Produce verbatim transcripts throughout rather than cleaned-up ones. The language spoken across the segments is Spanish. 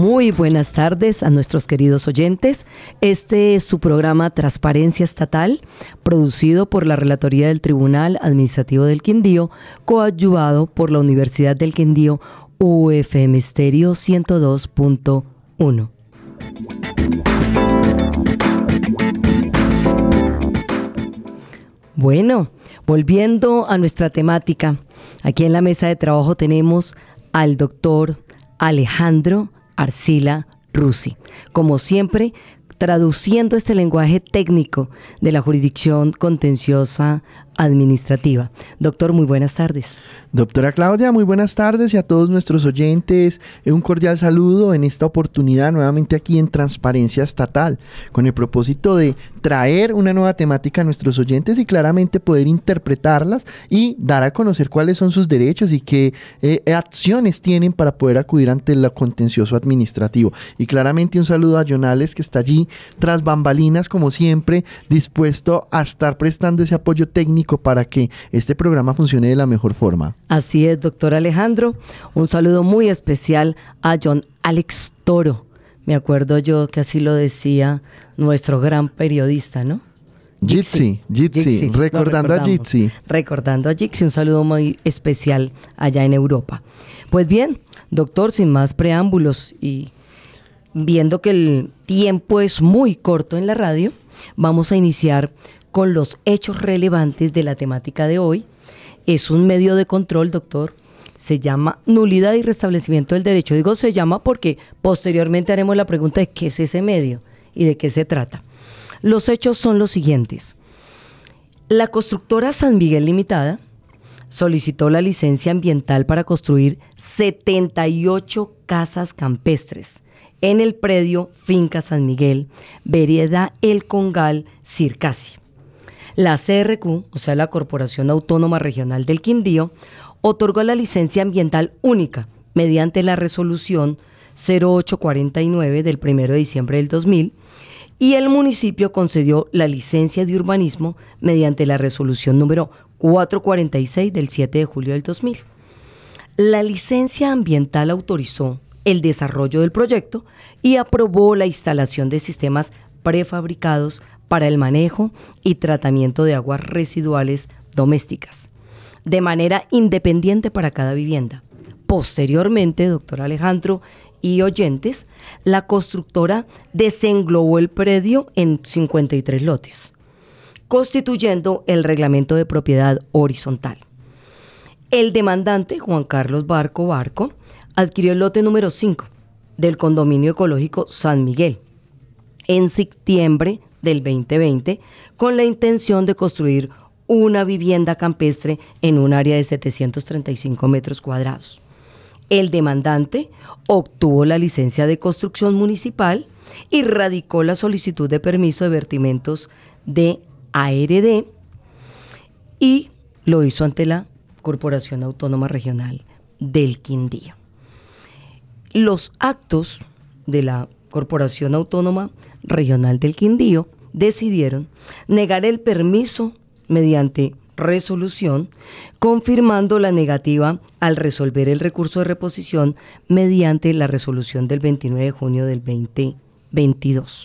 Muy buenas tardes a nuestros queridos oyentes. Este es su programa Transparencia Estatal, producido por la Relatoría del Tribunal Administrativo del Quindío, coadyuvado por la Universidad del Quindío, U F M Estéreo ciento dos punto uno. Bueno, volviendo a nuestra temática, aquí en la mesa de trabajo tenemos al doctor Alejandro Arcila Rusi, como siempre, traduciendo este lenguaje técnico de la jurisdicción contenciosa administrativa. Doctor, muy buenas tardes. Doctora Claudia, muy buenas tardes y a todos nuestros oyentes, un cordial saludo en esta oportunidad nuevamente aquí en Transparencia Estatal, con el propósito de traer una nueva temática a nuestros oyentes y claramente poder interpretarlas y dar a conocer cuáles son sus derechos y qué eh, acciones tienen para poder acudir ante el contencioso administrativo. Y claramente un saludo a Jonales, que está allí tras bambalinas, como siempre, dispuesto a estar prestando ese apoyo técnico para que este programa funcione de la mejor forma. Así es, doctor Alejandro. Un saludo muy especial a John Alex Toro. Me acuerdo yo que así lo decía nuestro gran periodista, ¿no? Jitsi, Jitsi, recordando a Jitsi. Recordando a Jitsi, un saludo muy especial allá en Europa. Pues bien, doctor, sin más preámbulos y viendo que el tiempo es muy corto en la radio, vamos a iniciar con los hechos relevantes de la temática de hoy. Es un medio de control, doctor, se llama nulidad y restablecimiento del derecho. Digo se llama porque posteriormente haremos la pregunta de qué es ese medio y de qué se trata. Los hechos son los siguientes. La constructora San Miguel Limitada solicitó la licencia ambiental para construir setenta y ocho casas campestres en el predio Finca San Miguel, vereda El Congal, Circasia. La C R Q, o sea la Corporación Autónoma Regional del Quindío, otorgó la licencia ambiental única mediante la resolución cero ocho cuarenta y nueve del primero de diciembre del dos mil y el municipio concedió la licencia de urbanismo mediante la resolución número cuatrocientos cuarenta y seis del siete de julio del dos mil. La licencia ambiental autorizó el desarrollo del proyecto y aprobó la instalación de sistemas prefabricados para el manejo y tratamiento de aguas residuales domésticas, de manera independiente para cada vivienda. Posteriormente, doctor Alejandro y oyentes, la constructora desenglobó el predio en cincuenta y tres lotes, constituyendo el reglamento de propiedad horizontal. El demandante, Juan Carlos Barco Barco, adquirió el lote número cinco del condominio ecológico San Miguel en septiembre del veinte veinte con la intención de construir una vivienda campestre en un área de setecientos treinta y cinco metros cuadrados. El demandante obtuvo la licencia de construcción municipal y radicó la solicitud de permiso de vertimientos de A R D y lo hizo ante la Corporación Autónoma Regional del Quindío. Los actos de la Corporación Autónoma Regional del Quindío decidieron negar el permiso mediante resolución, confirmando la negativa al resolver el recurso de reposición mediante la resolución del veintinueve de junio del veinte veintidós.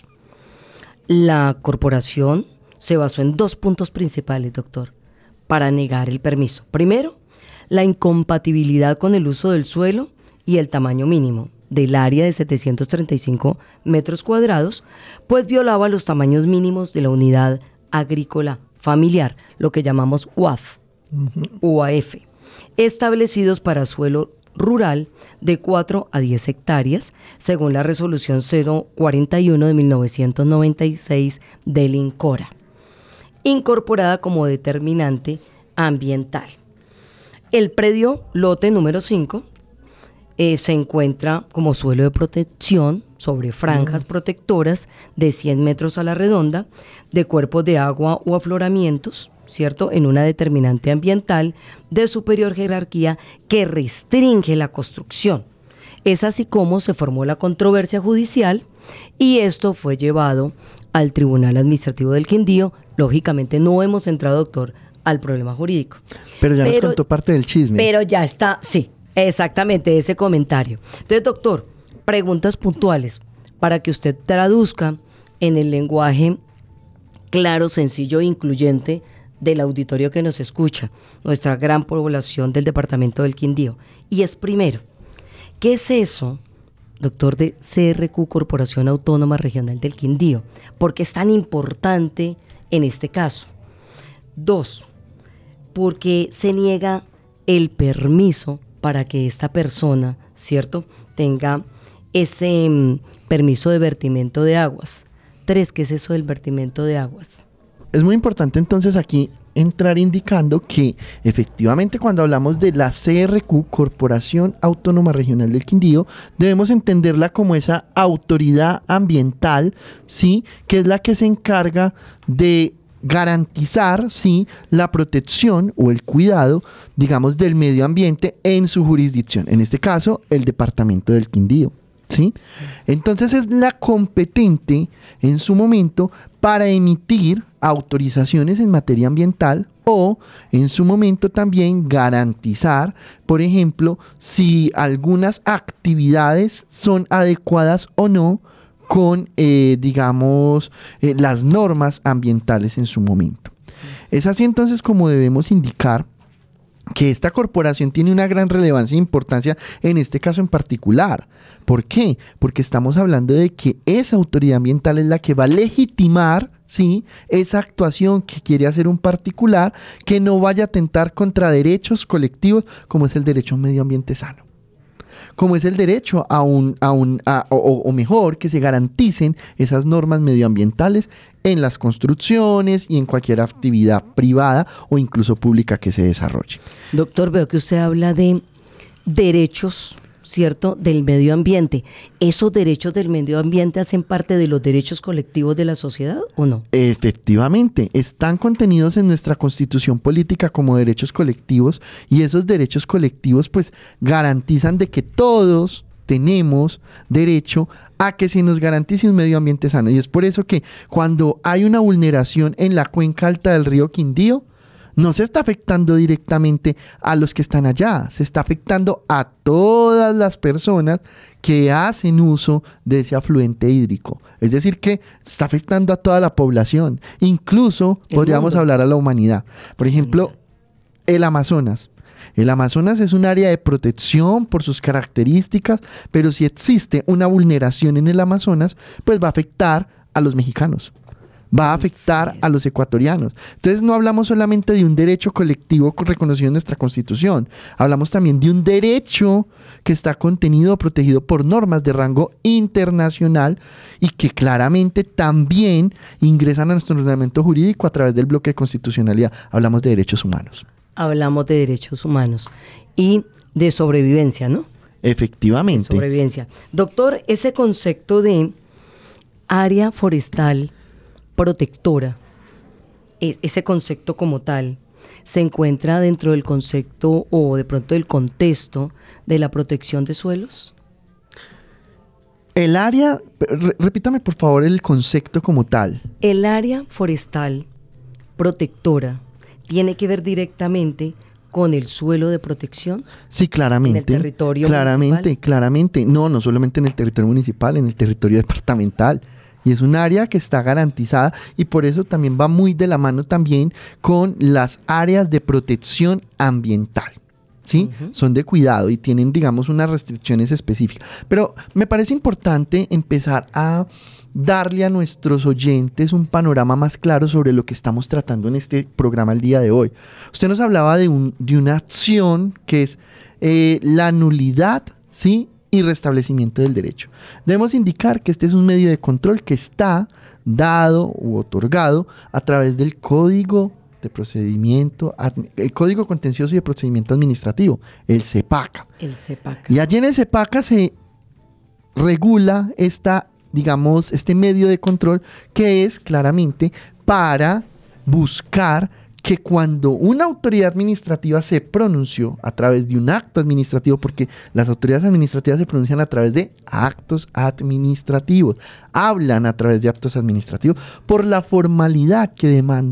La corporación se basó en dos puntos principales, doctor, para negar el permiso. Primero, la incompatibilidad con el uso del suelo y el tamaño mínimo del área de setecientos treinta y cinco metros cuadrados, pues violaba los tamaños mínimos de la unidad agrícola familiar, lo que llamamos U A F, uh-huh. U A F, establecidos para suelo rural de cuatro a diez hectáreas, según la resolución cero cuarenta y uno de mil novecientos noventa y seis del INCORA, incorporada como determinante ambiental. El predio lote número cinco eh, se encuentra como suelo de protección sobre franjas mm. protectoras de cien metros a la redonda, de cuerpos de agua o afloramientos, ¿cierto?, en una determinante ambiental de superior jerarquía que restringe la construcción. Es así como se formó la controversia judicial y esto fue llevado al Tribunal Administrativo del Quindío. Lógicamente no hemos entrado, doctor, al problema jurídico. Pero ya pero, nos contó parte del chisme. Pero ya está, sí, exactamente ese comentario. Entonces, doctor, preguntas puntuales para que usted traduzca en el lenguaje claro, sencillo e incluyente del auditorio que nos escucha, nuestra gran población del departamento del Quindío. Y es primero, ¿qué es eso, doctor, de C R Q, Corporación Autónoma Regional del Quindío? ¿Por qué es tan importante en este caso? Dos, ¿por qué se niega el permiso para que esta persona, ¿cierto?, tenga ese mm, permiso de vertimiento de aguas? Tres, ¿qué es eso del vertimiento de aguas? Es muy importante entonces aquí entrar indicando que efectivamente cuando hablamos de la C R Q, Corporación Autónoma Regional del Quindío, debemos entenderla como esa autoridad ambiental, ¿sí?, que es la que se encarga de garantizar, sí, la protección o el cuidado, digamos, del medio ambiente en su jurisdicción, en este caso, el departamento del Quindío, ¿sí? Entonces es la competente en su momento para emitir autorizaciones en materia ambiental o en su momento también garantizar, por ejemplo, si algunas actividades son adecuadas o no con, eh, digamos, eh, las normas ambientales en su momento. Es así entonces como debemos indicar que esta corporación tiene una gran relevancia e importancia en este caso en particular. ¿Por qué? Porque estamos hablando de que esa autoridad ambiental es la que va a legitimar, ¿sí?, esa actuación que quiere hacer un particular que no vaya a atentar contra derechos colectivos como es el derecho a un medio ambiente sano, como es el derecho a un, a un a, o, o mejor, que se garanticen esas normas medioambientales en las construcciones y en cualquier actividad privada o incluso pública que se desarrolle. Doctor, veo que usted habla de derechos, ¿cierto?, del medio ambiente. ¿Esos derechos del medio ambiente hacen parte de los derechos colectivos de la sociedad o no? Efectivamente, están contenidos en nuestra Constitución política como derechos colectivos y esos derechos colectivos pues garantizan de que todos tenemos derecho a que se nos garantice un medio ambiente sano. Y es por eso que cuando hay una vulneración en la cuenca alta del río Quindío, no se está afectando directamente a los que están allá, se está afectando a todas las personas que hacen uso de ese afluente hídrico. Es decir, que está afectando a toda la población, incluso el podríamos mundo. hablar a la humanidad. Por ejemplo, el Amazonas. El Amazonas es un área de protección por sus características, pero si existe una vulneración en el Amazonas, pues va a afectar a los mexicanos. Va a afectar a los ecuatorianos. Entonces no hablamos solamente de un derecho colectivo reconocido en nuestra Constitución, hablamos también de un derecho que está contenido o protegido por normas de rango internacional y que claramente también ingresan a nuestro ordenamiento jurídico a través del bloque de constitucionalidad. Hablamos de derechos humanos. Hablamos de derechos humanos y de sobrevivencia, ¿no? Efectivamente. De sobrevivencia. Doctor, ese concepto de área forestal protectora, ese concepto como tal, se encuentra dentro del concepto o de pronto del contexto de la protección de suelos. El área, re, repítame por favor el concepto como tal. El área forestal protectora tiene que ver directamente con el suelo de protección. Sí, claramente. En el territorio claramente, municipal. Claramente, no, no solamente en el territorio municipal, en el territorio departamental. Y es un área que está garantizada y por eso también va muy de la mano también con las áreas de protección ambiental, ¿sí? Uh-huh. Son de cuidado y tienen, digamos, unas restricciones específicas. Pero me parece importante empezar a darle a nuestros oyentes un panorama más claro sobre lo que estamos tratando en este programa el día de hoy. Usted nos hablaba de, un, de una acción que es eh, la nulidad, ¿sí?, y restablecimiento del derecho. Debemos indicar que este es un medio de control que está dado u otorgado a través del Código de Procedimiento, el Código Contencioso y de Procedimiento Administrativo, el CEPACA. El CEPACA. Y allí en el CEPACA se regula esta, digamos, este medio de control que es claramente para buscar que cuando una autoridad administrativa se pronunció a través de un acto administrativo, porque las autoridades administrativas se pronuncian a través de actos administrativos, hablan a través de actos administrativos por la formalidad que demanda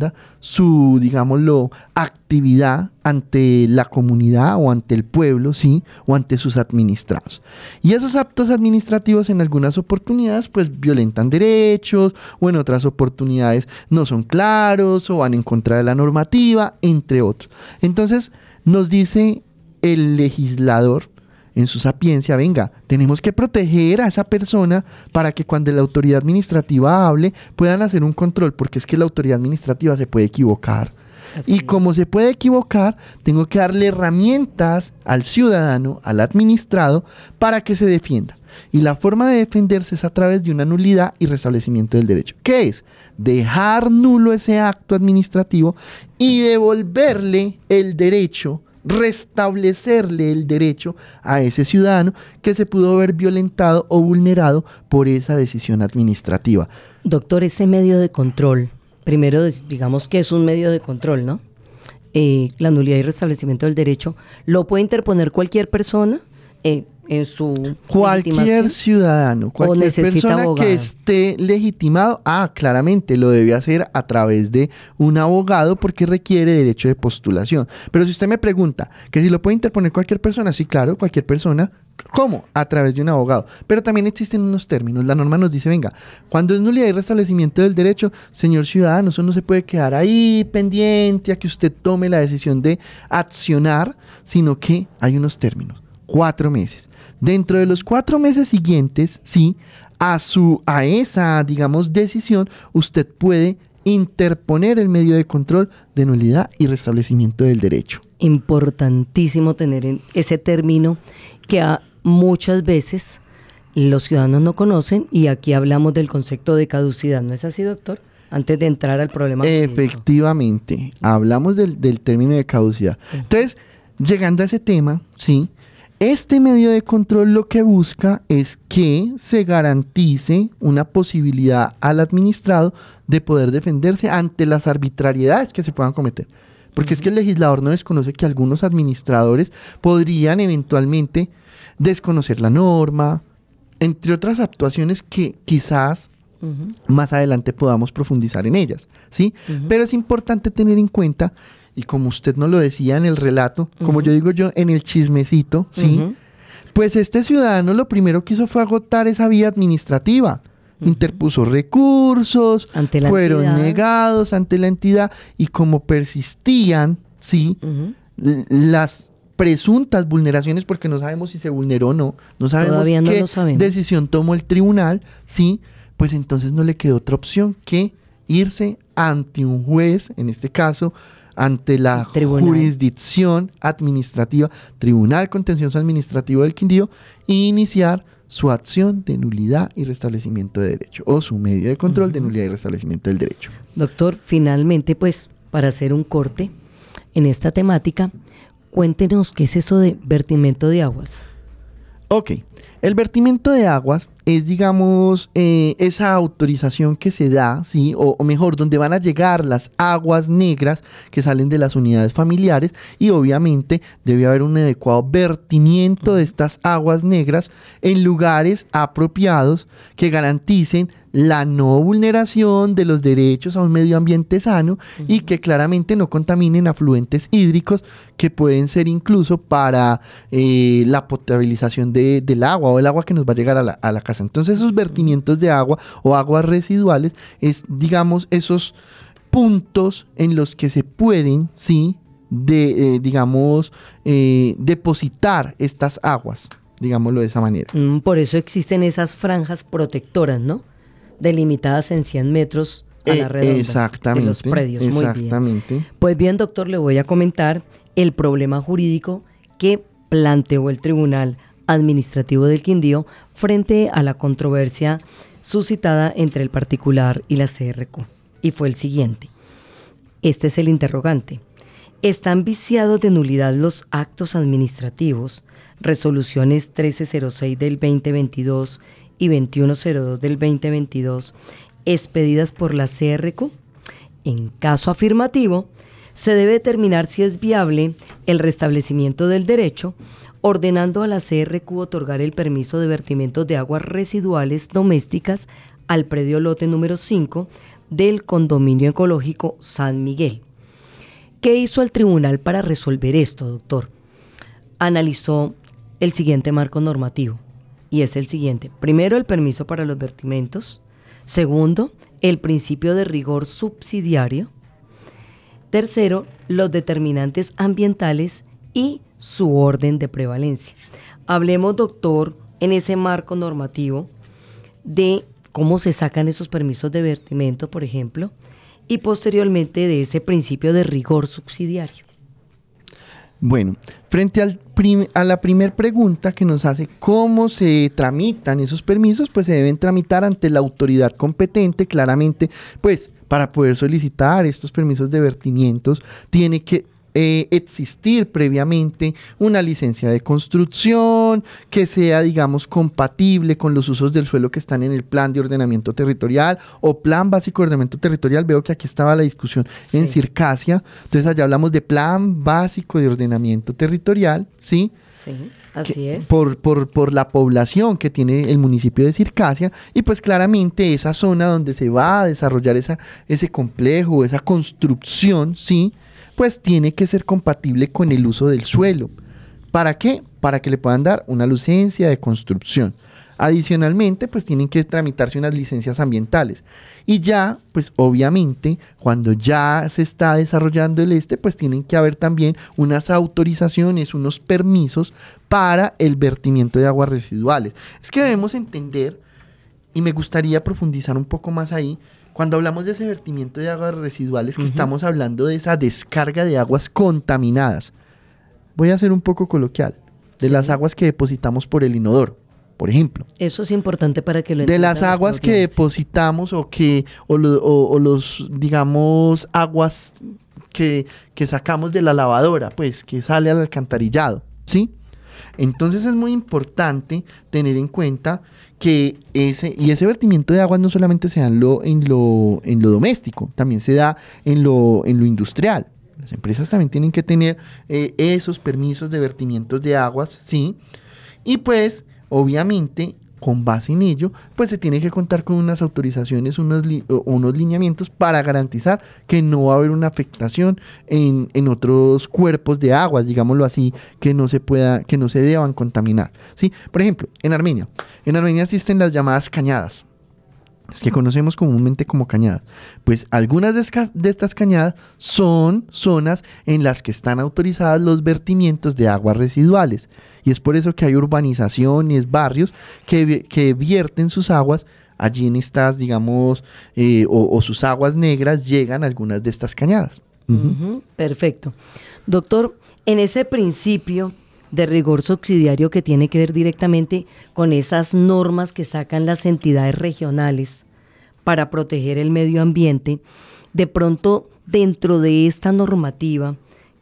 su, digámoslo, actividad ante la comunidad o ante el pueblo, ¿sí? O ante sus administrados. Y esos actos administrativos en algunas oportunidades pues violentan derechos o en otras oportunidades no son claros o van en contra de la normativa, entre otros. Entonces nos dice el legislador en su sapiencia, venga, tenemos que proteger a esa persona para que cuando la autoridad administrativa hable puedan hacer un control, porque es que la autoridad administrativa se puede equivocar. Así y como es. Se puede equivocar, tengo que darle herramientas al ciudadano, al administrado, para que se defienda. Y la forma de defenderse es a través de una nulidad y restablecimiento del derecho. ¿Qué es? Dejar nulo ese acto administrativo y devolverle el derecho, restablecerle el derecho a ese ciudadano que se pudo ver violentado o vulnerado por esa decisión administrativa. Doctor, ese medio de control, primero digamos que es un medio de control, ¿no? Eh, la nulidad y restablecimiento del derecho, ¿lo puede interponer cualquier persona eh, en su cualquier ciudadano, cualquier persona abogado que esté legitimado? Ah, claramente lo debe hacer a través de un abogado porque requiere derecho de postulación. Pero si usted me pregunta que si lo puede interponer cualquier persona, sí, claro, cualquier persona. ¿Cómo? A través de un abogado. Pero también existen unos términos. La norma nos dice, venga, cuando es nulidad y restablecimiento del derecho, señor ciudadano, eso no se puede quedar ahí pendiente a que usted tome la decisión de accionar, sino que hay unos términos. Cuatro meses. Dentro de los cuatro meses siguientes, sí, a, su, a esa, digamos, decisión, usted puede interponer el medio de control de nulidad y restablecimiento del derecho. Importantísimo tener en ese término que a muchas veces los ciudadanos no conocen, y aquí hablamos del concepto de caducidad, ¿no es así, doctor? Antes de entrar al problema. Efectivamente, jurídico. Hablamos del, del término de caducidad. Uh-huh. Entonces, llegando a ese tema, sí, este medio de control lo que busca es que se garantice una posibilidad al administrado de poder defenderse ante las arbitrariedades que se puedan cometer. Porque uh-huh. es que el legislador no desconoce que algunos administradores podrían eventualmente desconocer la norma, entre otras actuaciones que quizás uh-huh. más adelante podamos profundizar en ellas, ¿sí? Uh-huh. Pero es importante tener en cuenta, y como usted nos lo decía en el relato, uh-huh. como yo digo yo, en el chismecito, ¿sí? Uh-huh. Pues este ciudadano lo primero que hizo fue agotar esa vía administrativa. Uh-huh. Interpuso recursos, ante la fueron entidad. negados ante la entidad, y como persistían, ¿sí? Uh-huh. L- las presuntas vulneraciones, porque no sabemos si se vulneró o no, no sabemos Todavía no qué lo sabemos. decisión tomó el tribunal, ¿sí? Pues entonces no le quedó otra opción que irse ante un juez, en este caso, ante la Tribunal. Jurisdicción administrativa, Tribunal Contencioso Administrativo del Quindío, e iniciar su acción de nulidad y restablecimiento de derecho, o su medio de control uh-huh. de nulidad y restablecimiento del derecho. Doctor, finalmente, pues, para hacer un corte en esta temática, cuéntenos qué es eso de vertimiento de aguas. Ok, el vertimiento de aguas es, digamos, eh, esa autorización que se da, ¿sí? O, o mejor, donde van a llegar las aguas negras que salen de las unidades familiares, y obviamente debe haber un adecuado vertimiento de estas aguas negras en lugares apropiados que garanticen la no vulneración de los derechos a un medio ambiente sano uh-huh. y que claramente no contaminen afluentes hídricos que pueden ser incluso para eh, la potabilización de, del agua o el agua que nos va a llegar a la, a la casa. Entonces esos vertimientos de agua o aguas residuales es, digamos, esos puntos en los que se pueden, sí, de, eh, digamos, eh, depositar estas aguas, digámoslo de esa manera. Mm, por eso existen esas franjas protectoras, ¿no? Delimitadas en cien metros a la redonda exactamente, de los predios. Exactamente. Muy bien. Pues bien, doctor, le voy a comentar el problema jurídico que planteó el Tribunal Administrativo del Quindío frente a la controversia suscitada entre el particular y la C R Q. Y fue el siguiente. Este es el interrogante. ¿Están viciados de nulidad los actos administrativos, resoluciones trece cero seis del veinte veintidós y veintiuno cero dos del veinte veintidós expedidas por la C R Q? En caso afirmativo, se debe determinar si es viable el restablecimiento del derecho, ordenando a la C R Q otorgar el permiso de vertimientos de aguas residuales domésticas al predio lote número cinco del Condominio Ecológico San Miguel. ¿Qué hizo el tribunal para resolver esto, doctor? Analizó el siguiente marco normativo, y es el siguiente. Primero, el permiso para los vertimientos. Segundo, el principio de rigor subsidiario. Tercero, los determinantes ambientales y su orden de prevalencia. Hablemos, doctor, en ese marco normativo de cómo se sacan esos permisos de vertimiento, por ejemplo, y posteriormente de ese principio de rigor subsidiario. Bueno, frente al prim- a la primera pregunta que nos hace cómo se tramitan esos permisos, pues se deben tramitar ante la autoridad competente, claramente, pues para poder solicitar estos permisos de vertimientos tiene que eh, existir previamente una licencia de construcción que sea, digamos, compatible con los usos del suelo que están en el plan de ordenamiento territorial o plan básico de ordenamiento territorial. Veo que aquí estaba la discusión sí. en Circasia, entonces allá hablamos de plan básico de ordenamiento territorial, ¿sí? Sí, así que, es. Por, por, por la población que tiene el municipio de Circasia y pues claramente esa zona donde se va a desarrollar esa, ese complejo, esa construcción, ¿sí? Pues tiene que ser compatible con el uso del suelo. ¿Para qué? Para que le puedan dar una licencia de construcción. Adicionalmente, pues tienen que tramitarse unas licencias ambientales. Y ya, pues obviamente, cuando ya se está desarrollando el este, pues tienen que haber también unas autorizaciones, unos permisos para el vertimiento de aguas residuales. Es que debemos entender, y me gustaría profundizar un poco más ahí, cuando hablamos de ese vertimiento de aguas residuales, que uh-huh. estamos hablando de esa descarga de aguas contaminadas. Voy a ser un poco coloquial. De sí. las aguas que depositamos por el inodoro, por ejemplo. Eso es importante para que lo entiendan. De las aguas que depositamos o que, o, lo, o, o los, digamos, aguas que, que sacamos de la lavadora, pues, que sale al alcantarillado, ¿sí? Entonces es muy importante tener en cuenta que ese, y ese vertimiento de aguas no solamente se da en lo, en lo, en lo doméstico, también se da en lo, en lo industrial. Las empresas también tienen que tener eh, esos permisos de vertimientos de aguas, ¿sí? Y pues, obviamente, con base en ello, pues se tiene que contar con unas autorizaciones, unos, li- unos lineamientos para garantizar que no va a haber una afectación en, en otros cuerpos de aguas, digámoslo así, que no se pueda, que no se deban contaminar, ¿sí? Por ejemplo, en Armenia, en Armenia existen las llamadas cañadas, las que conocemos comúnmente como cañadas. Pues algunas de, esca- de estas cañadas son zonas en las que están autorizadas los vertimientos de aguas residuales. Y es por eso que hay urbanizaciones, barrios que, que vierten sus aguas allí en estas, digamos, eh, o, o sus aguas negras llegan a algunas de estas cañadas. Uh-huh. Uh-huh, perfecto. Doctor, en ese principio de rigor subsidiario que tiene que ver directamente con esas normas que sacan las entidades regionales para proteger el medio ambiente, de pronto dentro de esta normativa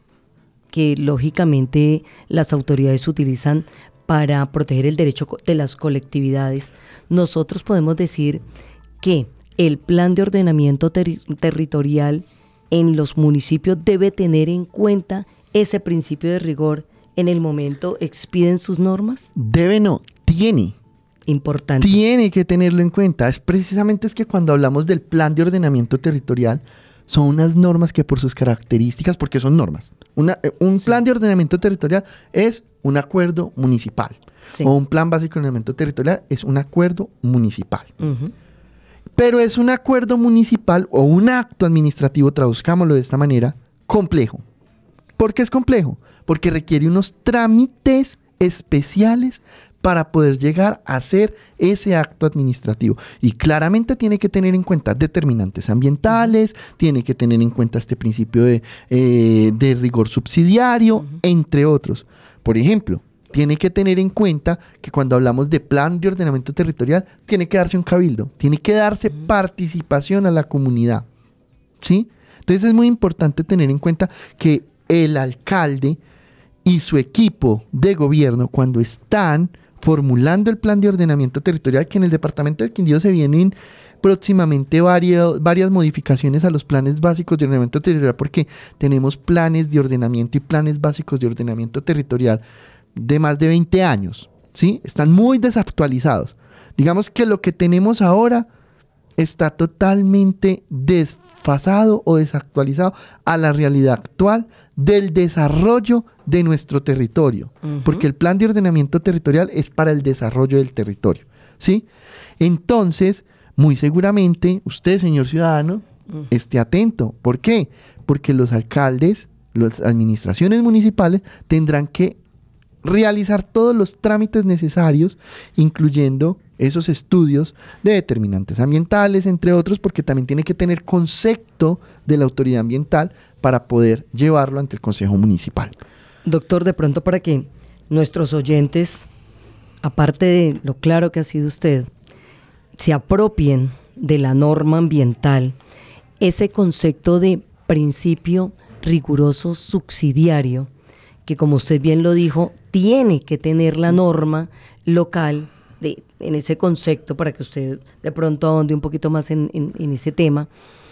que lógicamente las autoridades utilizan para proteger el derecho de las colectividades, nosotros podemos decir que el plan de ordenamiento ter- territorial en los municipios debe tener en cuenta ese principio de rigor en el momento expiden sus normas. Debe no, tiene. Importante. Tiene que tenerlo en cuenta. Es precisamente es que cuando hablamos del plan de ordenamiento territorial, son unas normas que por sus características, porque son normas, una, un sí. plan de ordenamiento territorial es un acuerdo municipal, sí. o un plan básico de ordenamiento territorial es un acuerdo municipal. Uh-huh. Pero es un acuerdo municipal o un acto administrativo, traduzcámoslo de esta manera, complejo. ¿Por qué es complejo? Porque requiere unos trámites especiales para poder llegar a hacer ese acto administrativo. Y claramente tiene que tener en cuenta determinantes ambientales, uh-huh. tiene que tener en cuenta este principio de, eh, de rigor subsidiario, uh-huh. entre otros. Por ejemplo, tiene que tener en cuenta que cuando hablamos de plan de ordenamiento territorial, tiene que darse un cabildo, tiene que darse uh-huh. participación a la comunidad, ¿sí? Entonces es muy importante tener en cuenta que el alcalde y su equipo de gobierno, cuando están formulando el plan de ordenamiento territorial, que en el departamento del Quindío se vienen próximamente varios, varias modificaciones a los planes básicos de ordenamiento territorial, porque tenemos planes de ordenamiento y planes básicos de ordenamiento territorial de más de veinte años, ¿sí? Están muy desactualizados. Digamos que lo que tenemos ahora está totalmente desfasado o desactualizado a la realidad actual del desarrollo de nuestro territorio, uh-huh. porque el plan de ordenamiento territorial es para el desarrollo del territorio, ¿sí? Entonces, muy seguramente, usted, señor ciudadano, uh-huh. esté atento. ¿Por qué? Porque los alcaldes, las administraciones municipales tendrán que realizar todos los trámites necesarios, incluyendo esos estudios de determinantes ambientales, entre otros, porque también tiene que tener concepto de la autoridad ambiental para poder llevarlo ante el Consejo Municipal. Doctor, de pronto para que nuestros oyentes, aparte de lo claro que ha sido usted, se apropien de la norma ambiental, ese concepto de principio riguroso subsidiario, que como usted bien lo dijo, tiene que tener la norma local de, en ese concepto, para que usted de pronto ahonde un poquito más en, en, en ese tema,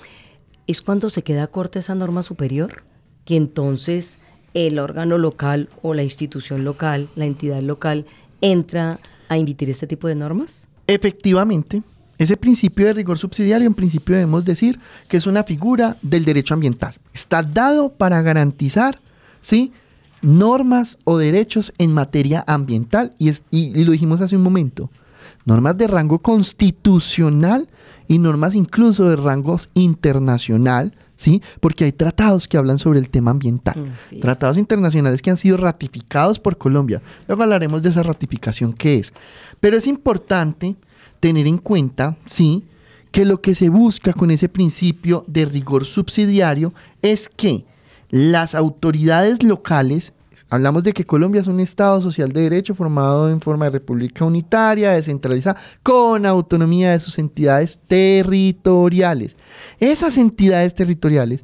es cuando se queda corta esa norma superior, que entonces el órgano local o la institución local, la entidad local, entra a emitir este tipo de normas. Efectivamente, ese principio de rigor subsidiario, en principio debemos decir que es una figura del derecho ambiental. Está dado para garantizar, ¿sí?, normas o derechos en materia ambiental, y, es, y, y lo dijimos hace un momento, normas de rango constitucional y normas incluso de rango internacional, ¿sí? Porque hay tratados que hablan sobre el tema ambiental, tratados internacionales que han sido ratificados por Colombia. Luego hablaremos de esa ratificación que es. Pero es importante tener en cuenta, ¿sí?, que lo que se busca con ese principio de rigor subsidiario es que las autoridades locales, hablamos de que Colombia es un Estado social de derecho formado en forma de república unitaria, descentralizada, con autonomía de sus entidades territoriales. Esas entidades territoriales,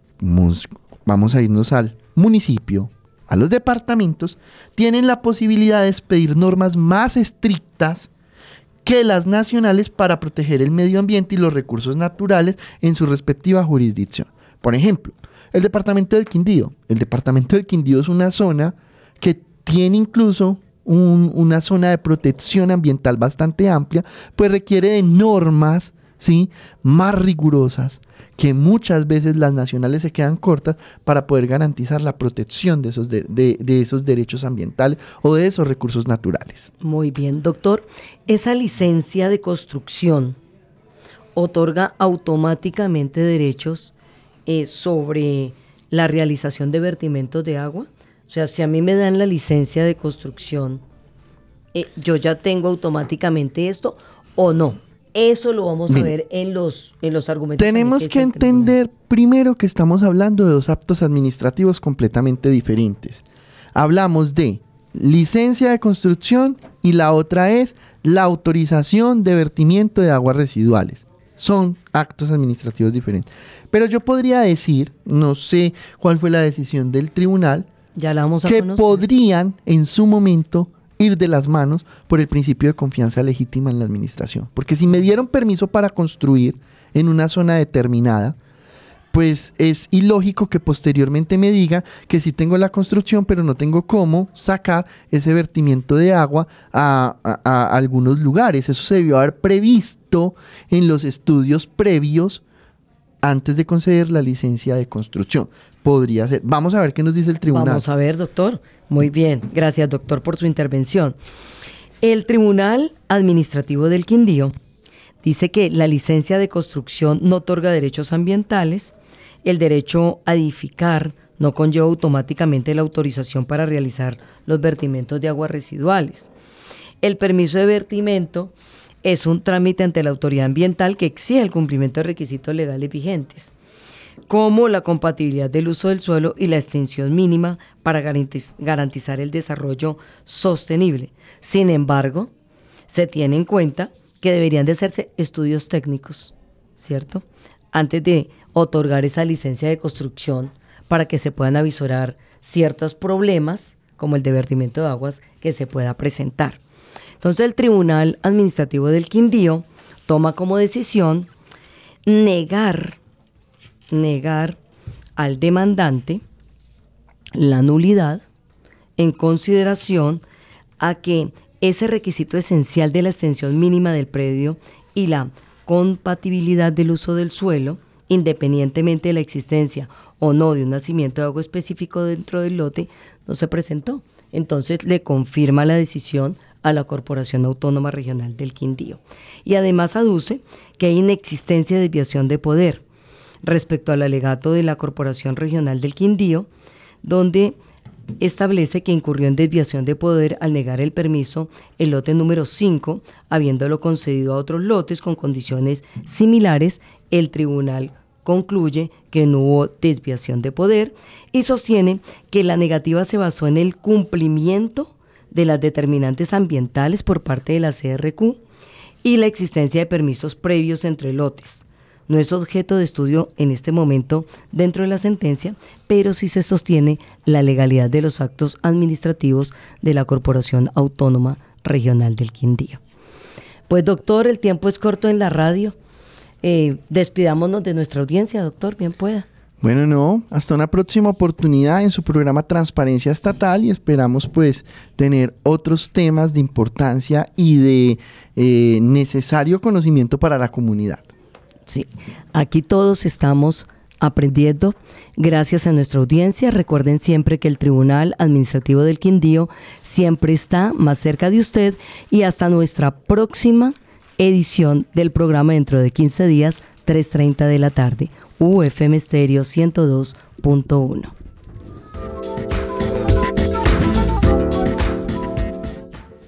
vamos a irnos al municipio, a los departamentos, tienen la posibilidad de expedir normas más estrictas que las nacionales para proteger el medio ambiente y los recursos naturales en su respectiva jurisdicción. Por ejemplo, el departamento del Quindío. El departamento del Quindío es una zona que tiene incluso un, una zona de protección ambiental bastante amplia, pues requiere de normas, ¿sí?, más rigurosas, que muchas veces las nacionales se quedan cortas para poder garantizar la protección de esos, de, de, de esos derechos ambientales o de esos recursos naturales. Muy bien, doctor. Esa licencia de construcción otorga automáticamente derechos Eh, sobre la realización de vertimientos de agua. O sea, si a mí me dan la licencia de construcción, eh, yo ya tengo automáticamente esto o no. Eso lo vamos Mire, a ver en los, en los argumentos. Tenemos que, que entender primero que estamos hablando de dos actos administrativos completamente diferentes. Hablamos de licencia de construcción y la otra es la autorización de vertimiento de aguas residuales. Son actos administrativos diferentes. Pero yo podría decir, no sé cuál fue la decisión del tribunal, ya la vamos a que conocer. Podrían en su momento ir de las manos por el principio de confianza legítima en la administración. Porque si me dieron permiso para construir en una zona determinada, pues es ilógico que posteriormente me diga que sí tengo la construcción, pero no tengo cómo sacar ese vertimiento de agua a, a, a algunos lugares. Eso se debió haber previsto en los estudios previos antes de conceder la licencia de construcción. Podría ser. Vamos a ver qué nos dice el tribunal. Vamos a ver, doctor. Muy bien. Gracias, doctor, por su intervención. El Tribunal Administrativo del Quindío dice que la licencia de construcción no otorga derechos ambientales. El derecho a edificar no conlleva automáticamente la autorización para realizar los vertimientos de aguas residuales. El permiso de vertimento es un trámite ante la autoridad ambiental que exige el cumplimiento de requisitos legales vigentes, como la compatibilidad del uso del suelo y la extensión mínima para garantiz- garantizar el desarrollo sostenible. Sin embargo, se tiene en cuenta que deberían de hacerse estudios técnicos, ¿cierto?, antes de otorgar esa licencia de construcción para que se puedan avisorar ciertos problemas, como el de vertimiento de aguas, que se pueda presentar. Entonces el Tribunal Administrativo del Quindío toma como decisión negar, negar al demandante la nulidad en consideración a que ese requisito esencial de la extensión mínima del predio y la compatibilidad del uso del suelo, independientemente de la existencia o no de un nacimiento de agua específico dentro del lote, no se presentó. Entonces le confirma la decisión a la Corporación Autónoma Regional del Quindío. Y además aduce que hay inexistencia de desviación de poder respecto al alegato de la Corporación Regional del Quindío, donde establece que incurrió en desviación de poder al negar el permiso el lote número cinco, habiéndolo concedido a otros lotes con condiciones similares. El tribunal concluye que no hubo desviación de poder y sostiene que la negativa se basó en el cumplimiento de las determinantes ambientales por parte de la C R Q y la existencia de permisos previos entre lotes. No es objeto de estudio en este momento dentro de la sentencia, pero sí se sostiene la legalidad de los actos administrativos de la Corporación Autónoma Regional del Quindío. Pues doctor, el tiempo es corto en la radio. Eh, despidámonos de nuestra audiencia, doctor, bien pueda. Bueno, no, hasta una próxima oportunidad en su programa Transparencia Estatal y esperamos pues tener otros temas de importancia y de eh, necesario conocimiento para la comunidad. Sí, aquí todos estamos aprendiendo gracias a nuestra audiencia. Recuerden siempre que el Tribunal Administrativo del Quindío siempre está más cerca de usted y hasta nuestra próxima edición del programa dentro de quince días, tres treinta de la tarde, U F M Estéreo ciento dos punto uno.